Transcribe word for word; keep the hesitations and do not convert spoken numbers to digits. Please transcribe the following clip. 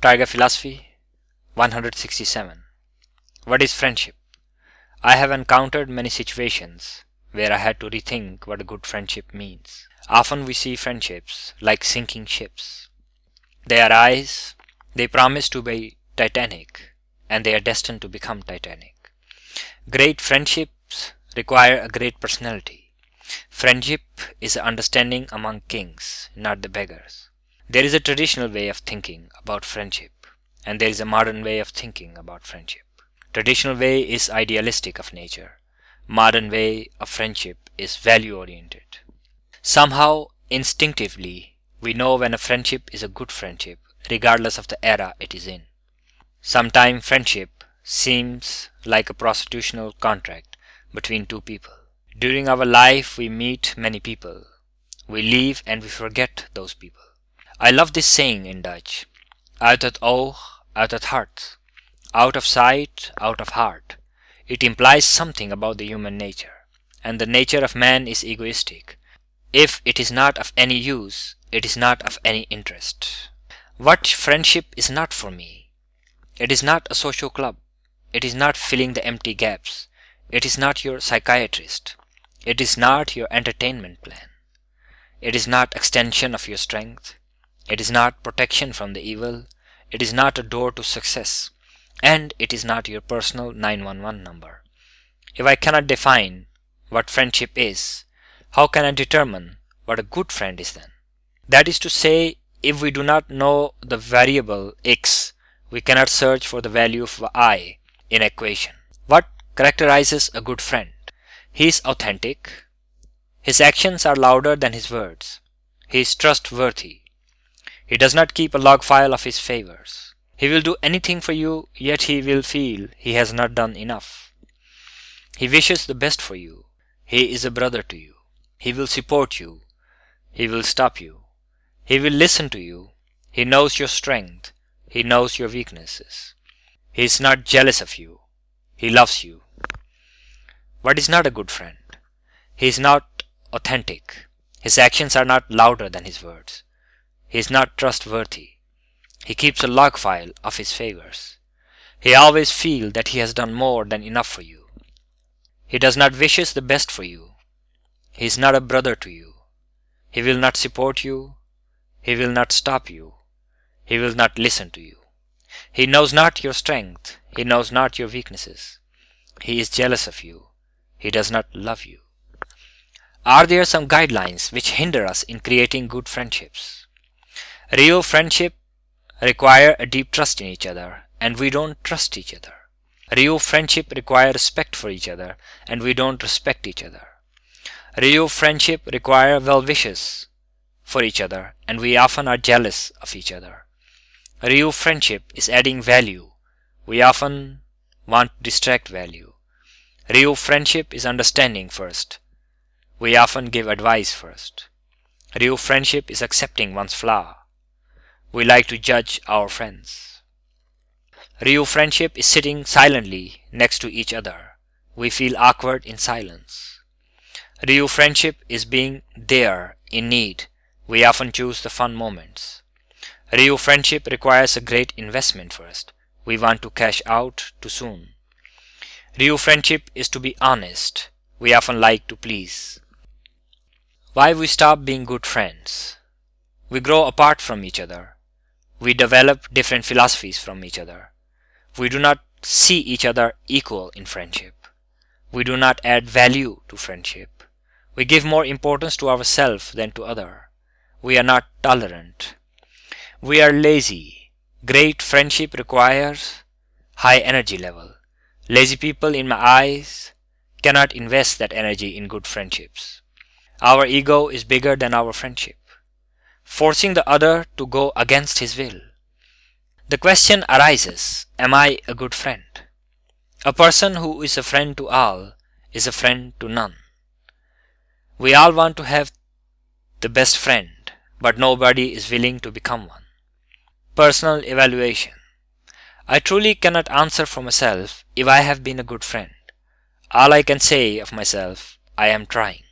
Tiger Philosophy one hundred sixty-seven. What is friendship? I have encountered many situations where I had to rethink what a good friendship means. Often we see friendships like sinking ships. They arise, they promise to be titanic, and they are destined to become titanic. Great friendships require a great personality. Friendship is an understanding among kings, not the beggars. There is a traditional way of thinking about friendship, and there is a modern way of thinking about friendship. Traditional way is idealistic of nature. Modern way of friendship is value-oriented. Somehow, instinctively, we know when a friendship is a good friendship, regardless of the era it is in. Sometimes friendship seems like a prostitutional contract between two people. During our life, we meet many people. We leave and we forget those people. I love this saying in Dutch, uit het oog, uit het hart. Out of sight, out of heart. It implies something about the human nature. And the nature of man is egoistic. If it is not of any use, it is not of any interest. What friendship is not for me? It is not a social club. It is not filling the empty gaps. It is not your psychiatrist. It is not your entertainment plan. It is not extension of your strength. It is not protection from the evil. It is not a door to success. And it is not your personal nine one one number. If I cannot define what friendship is, how can I determine what a good friend is then? That is to say, if we do not know the variable x, we cannot search for the value of I in equation. What characterizes a good friend? He is authentic. His actions are louder than his words. He is trustworthy. He does not keep a log file of his favors. He will do anything for you, yet he will feel he has not done enough. He wishes the best for you. He is a brother to you. He will support you. He will stop you. He will listen to you. He knows your strength. He knows your weaknesses. He is not jealous of you. He loves you. What is not a good friend? He is not authentic. His actions are not louder than his words. He is not trustworthy. He keeps a log file of his favors. He always feels that he has done more than enough for you. He does not wishes the best for you. He is not a brother to you. He will not support you. He will not stop you. He will not listen to you. He knows not your strength. He knows not your weaknesses. He is jealous of you. He does not love you. Are there some guidelines which hinder us in creating good friendships? Real friendship require a deep trust in each other, and we don't trust each other. Real friendship require respect for each other, and we don't respect each other. Real friendship require well wishes for each other, and we often are jealous of each other. Real friendship is adding value. We often want to distract value. Real friendship is understanding first. We often give advice first. Real friendship is accepting one's flaw. We like to judge our friends. Real friendship is sitting silently next to each other. We feel awkward in silence. Real friendship is being there in need. We often choose the fun moments. Real friendship requires a great investment first. We want to cash out too soon. Real friendship is to be honest. We often like to please. Why we stop being good friends? We grow apart from each other. We develop different philosophies from each other. We do not see each other equal in friendship. We do not add value to friendship. We give more importance to ourselves than to other. We are not tolerant. We are lazy. Great friendship requires high energy level. Lazy people, in my eyes, cannot invest that energy in good friendships. Our ego is bigger than our friendship, forcing the other to go against his will. The question arises, am I a good friend? A person who is a friend to all is a friend to none. We all want to have the best friend, but nobody is willing to become one. Personal evaluation. I truly cannot answer for myself if I have been a good friend. All I can say of myself, I am trying.